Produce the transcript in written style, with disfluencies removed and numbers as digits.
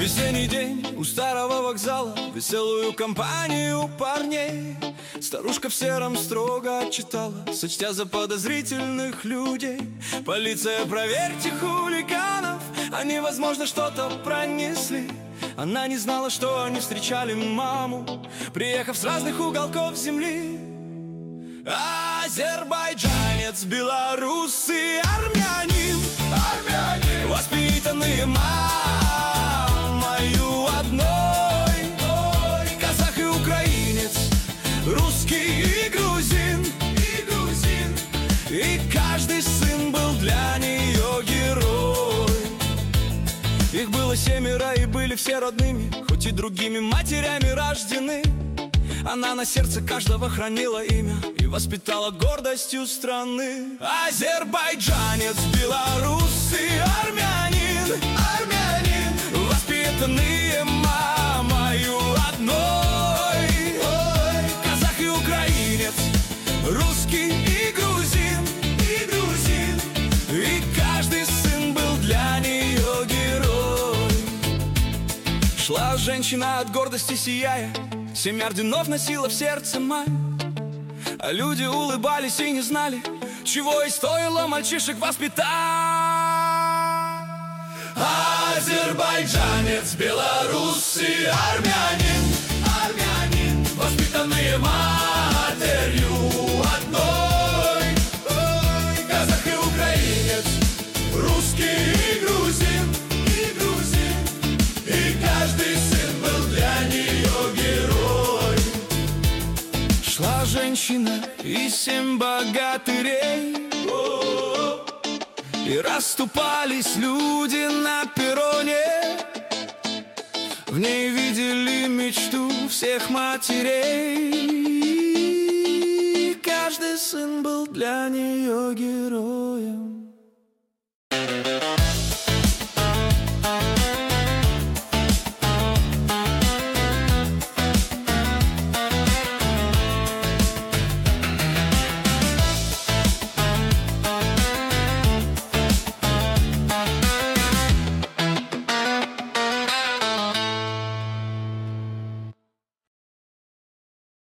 Весенний день у старого вокзала, веселую компанию парней. Старушка в сером строго отчитала, сочтя за подозрительных людей: полиция, проверьте хулиганов, они, возможно, что-то пронесли. Она не знала, что они встречали маму, приехав с разных уголков земли. Азербайджанец, белорус и армянин, воспитанные мамою одной. Казах и украинец, русский и грузин, и каждый сын был для нее герой. Их было 7, и были все родными, хоть и другими матерями рождены. Она на сердце каждого хранила имя и воспитала гордостью страны. Азербайджанец, белорус и армянин, воспитанные мамою одной. Казах и украинец, русский и грузин, и каждый сын был для нее герой. Шла женщина от гордости сияя, 7 орденов носила в сердце мать. А люди улыбались и не знали, чего и стоило мальчишек воспитать. Азербайджанец, белорус и армянин, воспитанные матерью одной. Казах и украинец, русский и грузин, и каждый сын был для нее герой. Шла женщина и 7 богатырей, и расступались люди на перроне. В ней видели мечту всех матерей. Каждый сын был для нее герой.